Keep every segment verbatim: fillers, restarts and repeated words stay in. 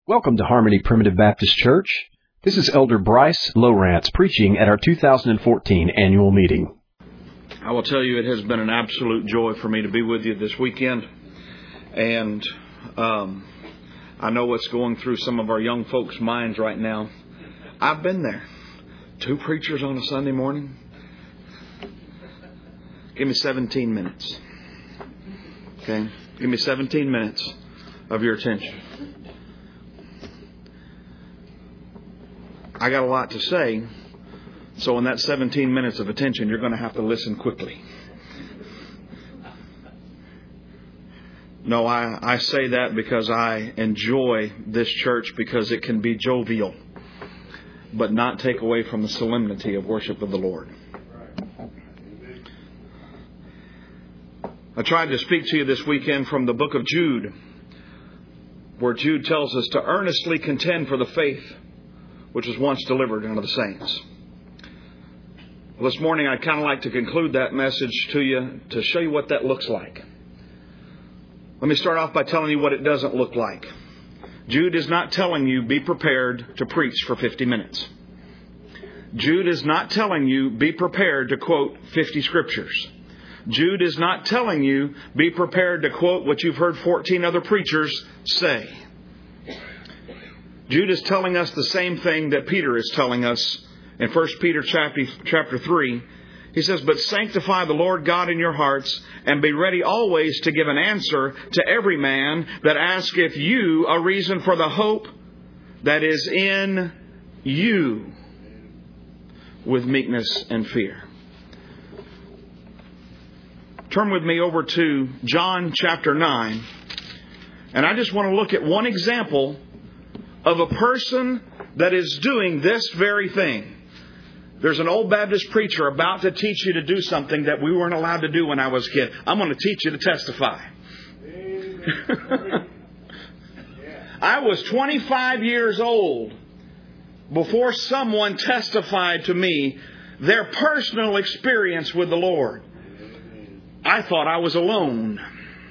Welcome to Harmony Primitive Baptist Church. This is Elder Bryce Lowrance preaching at our two thousand fourteen annual meeting. I will tell you, it has been an absolute joy for me to be with you this weekend. And um, I know what's going through some of our young folks' minds right now. I've been there. Two preachers on a Sunday morning. Give me seventeen minutes. Okay? Give me seventeen minutes of your attention. I got a lot to say, so in that seventeen minutes of attention, you're going to have to listen quickly. No, I, I say that because I enjoy this church because it can be jovial, but not take away from the solemnity of worship of the Lord. I tried to speak to you this weekend from the book of Jude, where Jude tells us to earnestly contend for the faith which was once delivered unto the saints. Well, this morning I'd kind of like to conclude that message to you to show you what that looks like. Let me start off by telling you what it doesn't look like. Jude is not telling you be prepared to preach for fifty minutes. Jude is not telling you be prepared to quote fifty scriptures. Jude is not telling you be prepared to quote what you've heard fourteen other preachers say. Jude is telling us the same thing that Peter is telling us in First Peter chapter, chapter three. He says, "But sanctify the Lord God in your hearts, and be ready always to give an answer to every man that asketh you a reason for the hope that is in you, with meekness and fear." Turn with me over to John chapter nine. And I just want to look at one example of a person that is doing this very thing. There's an old Baptist preacher about to teach you to do something that we weren't allowed to do when I was a kid. I'm going to teach you to testify. I was twenty-five years old before someone testified to me their personal experience with the Lord. I thought I was alone.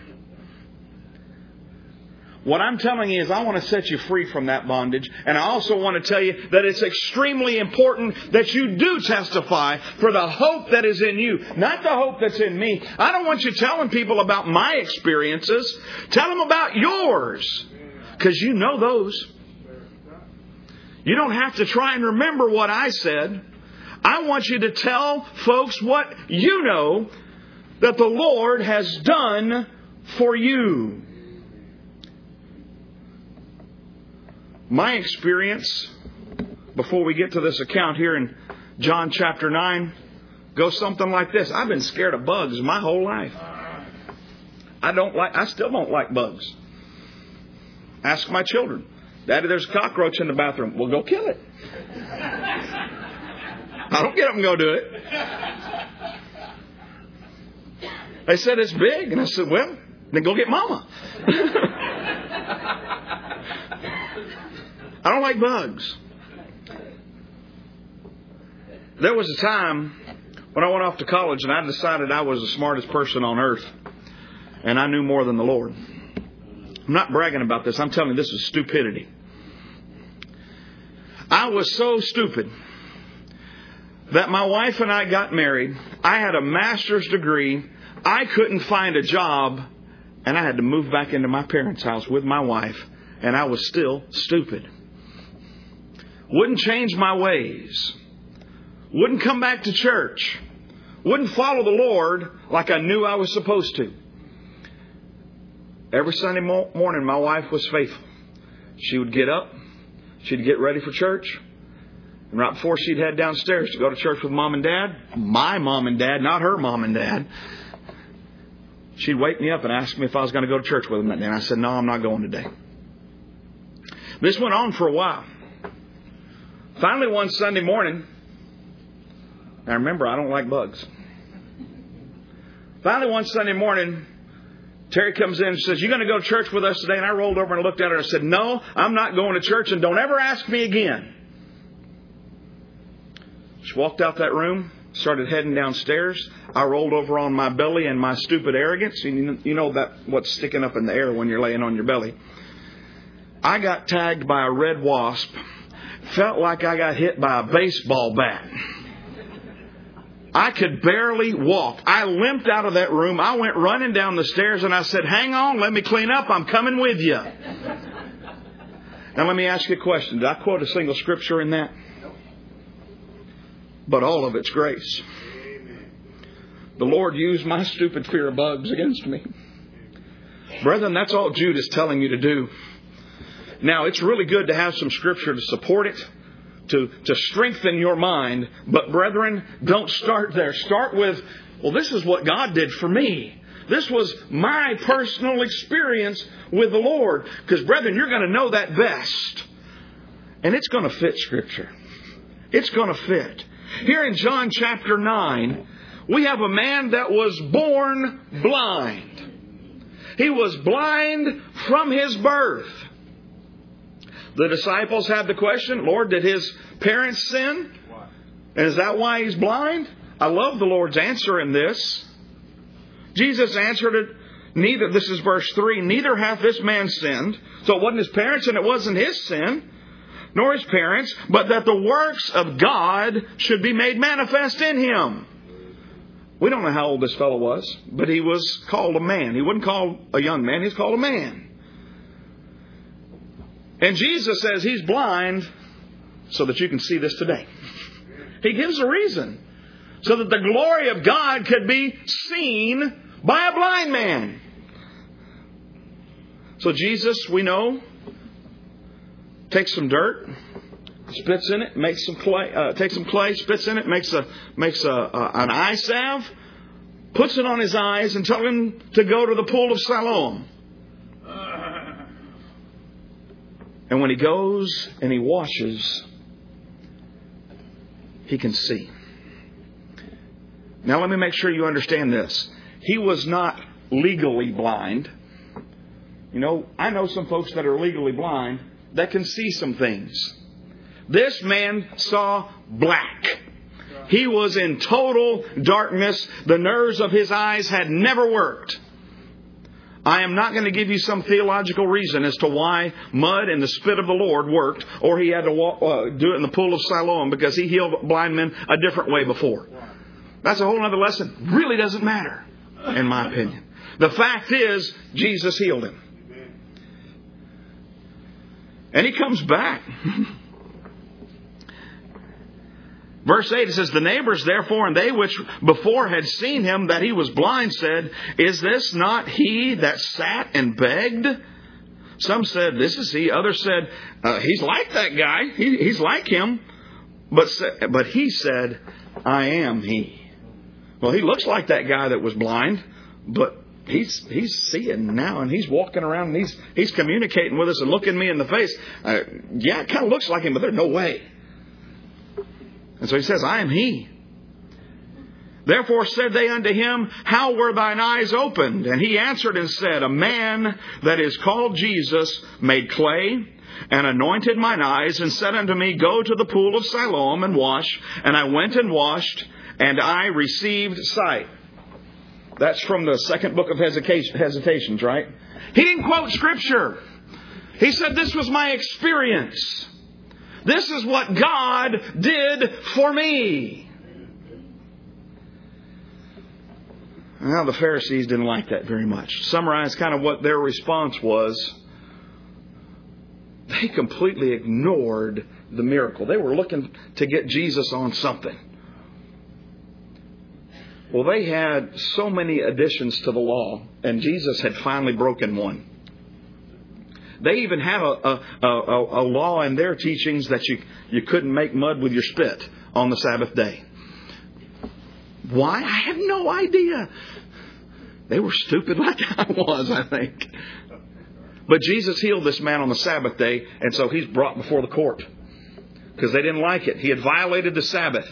What I'm telling you is I want to set you free from that bondage. And I also want to tell you that it's extremely important that you do testify for the hope that is in you, not the hope that's in me. I don't want you telling people about my experiences. Tell them about yours, because you know those. You don't have to try and remember what I said. I want you to tell folks what you know that the Lord has done for you. My experience, before we get to this account here in John chapter nine, goes something like this. I've been scared of bugs my whole life. I don't like, I still don't like bugs. Ask my children. "Daddy, there's a cockroach in the bathroom." "Well, go kill it." I don't get up and go do it. They said it's big. And I said, "Well, then go get Mama." I don't like bugs. There was a time when I went off to college and I decided I was the smartest person on earth. And I knew more than the Lord. I'm not bragging about this. I'm telling you, this is stupidity. I was so stupid that my wife and I got married. I had a master's degree. I couldn't find a job. And I had to move back into my parents' house with my wife. And I was still stupid. Wouldn't change my ways. Wouldn't come back to church. Wouldn't follow the Lord like I knew I was supposed to. Every Sunday mo- morning, my wife was faithful. She would get up. She'd get ready for church. And right before she'd head downstairs to go to church with Mom and Dad, my mom and dad, not her mom and dad, she'd wake me up and ask me if I was going to go to church with them that day. And I said, "No, I'm not going today." This went on for a while. Finally, one Sunday morning, now remember, I don't like bugs. Finally, one Sunday morning, Terry comes in and says, "You going to go to church with us today?" And I rolled over and looked at her and said, "No, I'm not going to church, and don't ever ask me again." She walked out that room, started heading downstairs. I rolled over on my belly in my stupid arrogance. You know that what's sticking up in the air when you're laying on your belly. I got tagged by a red wasp. Felt like I got hit by a baseball bat. I could barely walk. I limped out of that room. I went running down the stairs and I said, hang on, let me clean up. I'm coming with you. Now let me ask you a question. Did I quote a single scripture in that? But all of it's grace. The Lord used my stupid fear of bugs against me. Brethren, that's all Jude is telling you to do. Now, it's really good to have some scripture to support it, to, to strengthen your mind. But brethren, don't start there. Start with, well, this is what God did for me. This was my personal experience with the Lord. Because brethren, you're going to know that best. And it's going to fit Scripture. It's going to fit. Here in John chapter nine, we have a man that was born blind. He was blind from his birth. The disciples had the question, Lord, did his parents sin? And is that why he's blind? I love the Lord's answer in this. Jesus answered it, neither, this is verse three, neither hath this man sinned. So it wasn't his parents and it wasn't his sin, nor his parents, but that the works of God should be made manifest in him. We don't know how old this fellow was, but he was called a man. He wasn't called a young man, he was called a man. And Jesus says he's blind so that you can see this today. He gives a reason. So that the glory of God could be seen by a blind man. So Jesus, we know, takes some dirt, spits in it, makes some clay, uh, takes some clay, spits in it, makes a makes a, a an eye salve, puts it on his eyes, and tells him to go to the pool of Siloam. And when he goes and he washes, he can see. Now let me make sure you understand this. He was not legally blind. You know, I know some folks that are legally blind that can see some things. This man saw black. He was in total darkness. The nerves of his eyes had never worked. I am not going to give you some theological reason as to why mud and the spit of the Lord worked, or he had to walk, uh, do it in the pool of Siloam because he healed blind men a different way before. That's a whole other lesson. Really doesn't matter, in my opinion. The fact is, Jesus healed him. And he comes back. Verse eight, it says, the neighbors therefore, and they which before had seen him that he was blind, said, is this not he that sat and begged? Some said, this is he. Others said, uh, he's like that guy. He, he's like him. But, but he said, I am he. Well, he looks like that guy that was blind, but he's he's seeing now, and he's walking around, and he's he's communicating with us and looking me in the face. Uh, yeah, it kind of looks like him, but there's no way. And so he says, I am he. Therefore said they unto him, how were thine eyes opened? And he answered and said, a man that is called Jesus made clay and anointed mine eyes and said unto me, go to the pool of Siloam and wash. And I went and washed, and I received sight. That's from the second book of Hesitations, right? He didn't quote Scripture. He said, this was my experience. This is what God did for me. Now, the Pharisees didn't like that very much. Summarize kind of what their response was. They completely ignored the miracle. They were looking to get Jesus on something. Well, they had so many additions to the law, and Jesus had finally broken one. They even had a, a, a, a law in their teachings that you, you couldn't make mud with your spit on the Sabbath day. Why? I have no idea. They were stupid like I was, I think. But Jesus healed this man on the Sabbath day, and so he's brought before the court because they didn't like it. He had violated the Sabbath.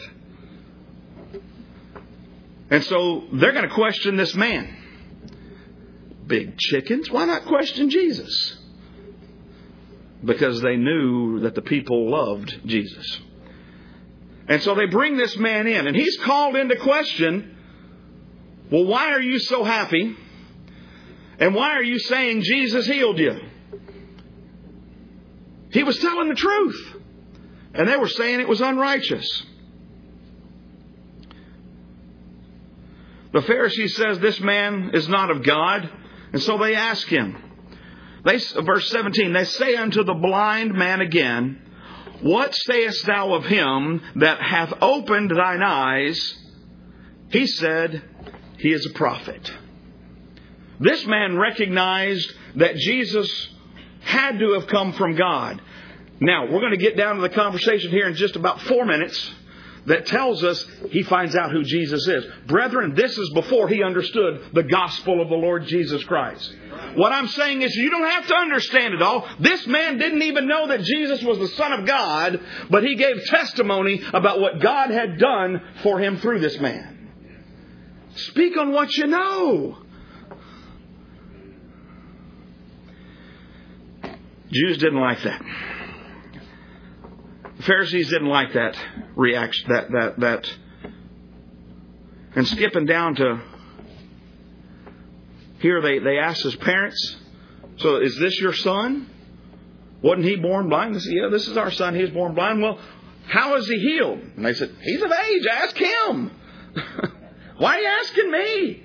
And so they're going to question this man. Big chickens. Why not question Jesus? Because they knew that the people loved Jesus. And so they bring this man in, and he's called into question. Well, why are you so happy? And why are you saying Jesus healed you? He was telling the truth. And they were saying it was unrighteous. The Pharisee says this man is not of God. And so they ask him. They, verse seventeen, they say unto the blind man again, what sayest thou of him that hath opened thine eyes? He said, he is a prophet. This man recognized that Jesus had to have come from God. Now, we're going to get down to the conversation here in just about four minutes that tells us he finds out who Jesus is. Brethren, this is before he understood the gospel of the Lord Jesus Christ. What I'm saying is you don't have to understand it all. This man didn't even know that Jesus was the Son of God, but he gave testimony about what God had done for him through this man. Speak on what you know. Jews didn't like that. The Pharisees didn't like that reaction, that, that, that. And skipping down to here, they, they asked his parents, so is this your son? Wasn't he born blind? They said, yeah, this is our son. He was born blind. Well, how is he healed? And they said, he's of age. Ask him. Why are you asking me?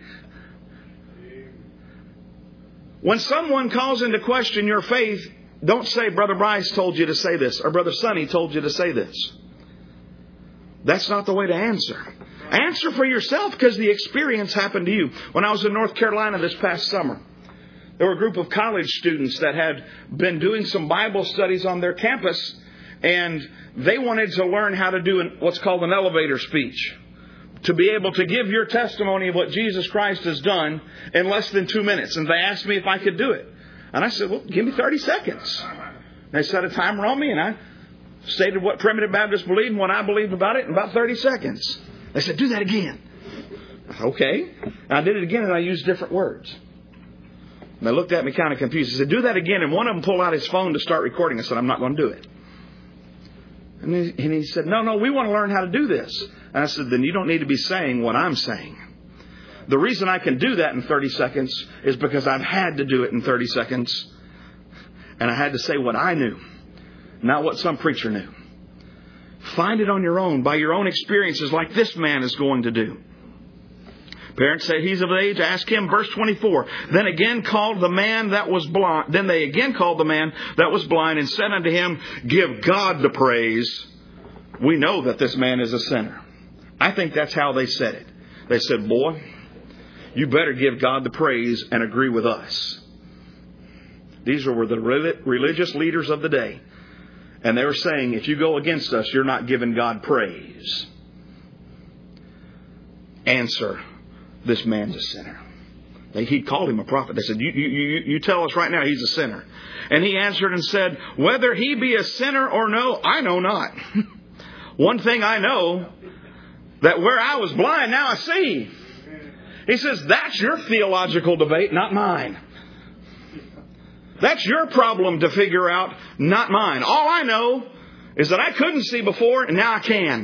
When someone calls into question your faith, don't say, Brother Bryce told you to say this, or Brother Sonny told you to say this. That's not the way to answer. Answer for yourself because the experience happened to you. When I was in North Carolina this past summer, there were a group of college students that had been doing some Bible studies on their campus, and they wanted to learn how to do an, what's called an elevator speech. To be able to give your testimony of what Jesus Christ has done in less than two minutes. And they asked me if I could do it. And I said, well, give me thirty seconds. And they set a timer on me, and I stated what Primitive Baptists believed and what I believed about it in about thirty seconds. They said, do that again. I said, okay. And I did it again, and I used different words. And they looked at me kind of confused. They said, do that again. And one of them pulled out his phone to start recording. I said, I'm not going to do it. And he, and he said, no, no, we want to learn how to do this. And I said, then you don't need to be saying what I'm saying. The reason I can do that in thirty seconds is because I've had to do it in thirty seconds. And I had to say what I knew, not what some preacher knew. Find it on your own, by your own experiences, like this man is going to do. Parents say he's of age. Ask him. Verse twenty-four. Then again called the man that was blind. Then they again called the man that was blind and said unto him, give God the praise. We know that this man is a sinner. I think that's how they said it. They said, boy, you better give God the praise and agree with us. These were the religious leaders of the day. And they were saying, if you go against us, you're not giving God praise. Answer, this man's a sinner. He called him a prophet. They said, you, you, you, you tell us right now he's a sinner. And he answered and said, whether he be a sinner or no, I know not. One thing I know, that where I was blind, now I see. He says, that's your theological debate, not mine. That's your problem to figure out, not mine. All I know is that I couldn't see before, and now I can.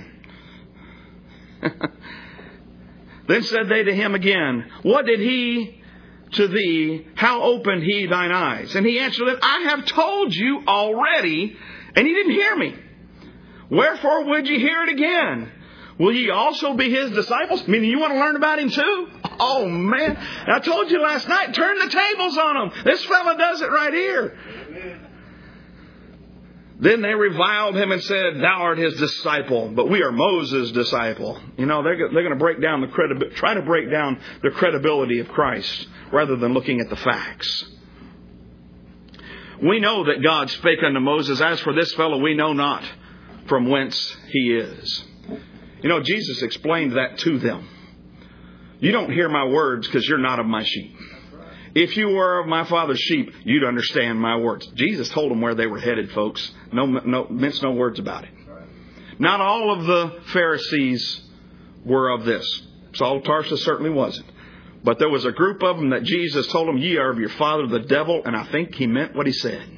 Then said they to him again, what did he to thee? How opened he thine eyes? And he answered them, I have told you already, and ye didn't hear me. Wherefore would ye hear it again? Will ye also be his disciples? Meaning you want to learn about him too? Oh, man. I told you last night, turn the tables on him. This fella does it right here. Amen. Then they reviled him and said, thou art his disciple, but we are Moses' disciple. You know, they're, they're going to break down the credi- try to break down the credibility of Christ rather than looking at the facts. We know that God spake unto Moses, as for this fellow, we know not from whence he is. You know, Jesus explained that to them. You don't hear my words because you're not of my sheep. If you were of my Father's sheep, you'd understand my words. Jesus told them where they were headed, folks. No, no, mince no words about it. Not all of the Pharisees were of this. Saul of Tarsus certainly wasn't. But there was a group of them that Jesus told them, ye are of your father the devil. And I think he meant what he said.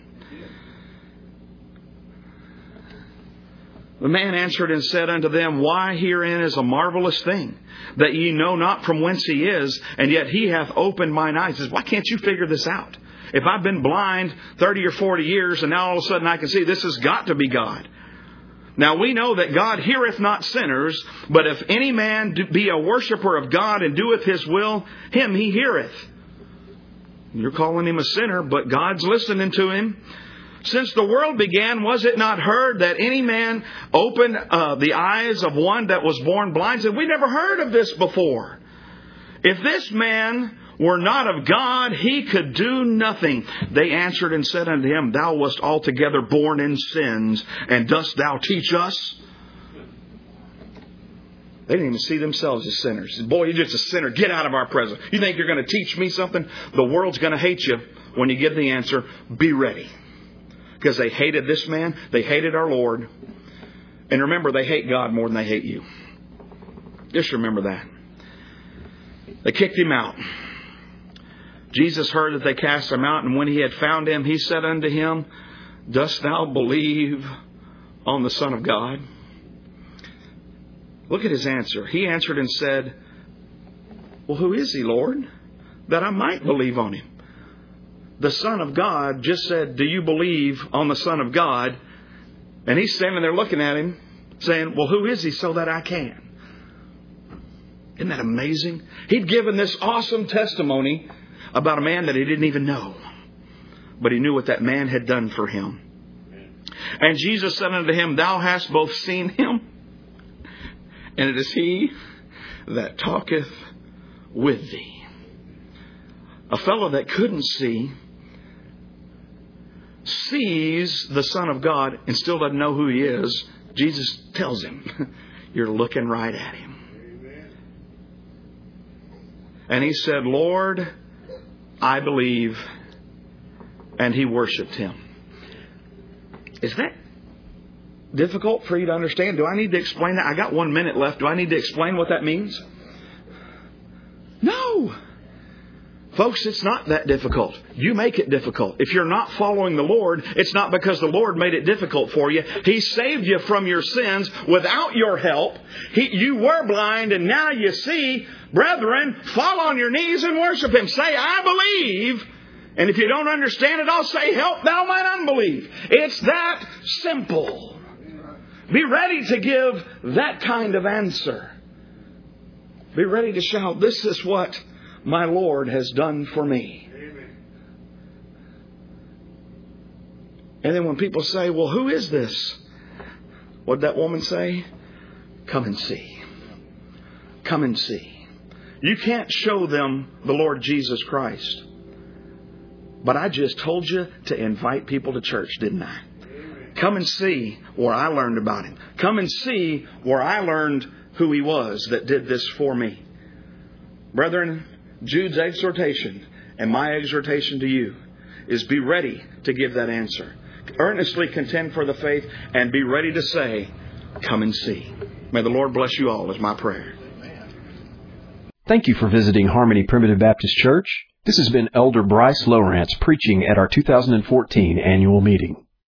The man answered and said unto them, why herein is a marvelous thing, that ye know not from whence he is, and yet he hath opened mine eyes. He says, why can't you figure this out? If I've been blind thirty or forty years and now all of a sudden I can see, this has got to be God. Now we know that God heareth not sinners, but if any man be a worshiper of God and doeth His will, him He heareth. You're calling him a sinner, but God's listening to him. Since the world began, was it not heard that any man opened uh, the eyes of one that was born blind? And we never heard of this before. If this man were not of God, he could do nothing. They answered and said unto him, Thou wast altogether born in sins, and dost thou teach us? They didn't even see themselves as sinners. Boy, you're just a sinner. Get out of our presence. You think you're going to teach me something? The world's going to hate you when you give the answer. Be ready. Because they hated this man. They hated our Lord. And remember, they hate God more than they hate you. Just remember that. They kicked him out. Jesus heard that they cast him out, and when he had found him, he said unto him, Dost thou believe on the Son of God? Look at his answer. He answered and said, Well, who is he, Lord, that I might believe on him? The Son of God just said, Do you believe on the Son of God? And he's standing there looking at him, saying, Well, who is he so that I can? Isn't that amazing? He'd given this awesome testimony about a man that he didn't even know. But he knew what that man had done for him. And Jesus said unto him, Thou hast both seen him, and it is he that talketh with thee. A fellow that couldn't see sees the Son of God and still doesn't know who he is. Jesus tells him, You're looking right at him. And he said, Lord, I believe. And he worshipped him. Is that difficult for you to understand? Do I need to explain that? I got one minute left. Do I need to explain what that means? No. Folks, it's not that difficult. You make it difficult. If you're not following the Lord, it's not because the Lord made it difficult for you. He saved you from your sins without your help. He, you were blind and now you see. Brethren, fall on your knees and worship Him. Say, I believe. And if you don't understand it, I'll say, help thou mine unbelief. It's that simple. Be ready to give that kind of answer. Be ready to shout, this is what my Lord has done for me. Amen. And then when people say, well, who is this? What did that woman say? Come and see. Come and see. You can't show them the Lord Jesus Christ. But I just told you to invite people to church, didn't I? Amen. Come and see where I learned about Him. Come and see where I learned who He was that did this for me. Brethren, Jude's exhortation and my exhortation to you is be ready to give that answer. Earnestly contend for the faith and be ready to say, come and see. May the Lord bless you all is my prayer. Thank you for visiting Harmony Primitive Baptist Church. This has been Elder Bryce Lowrance preaching at our two thousand fourteen annual meeting.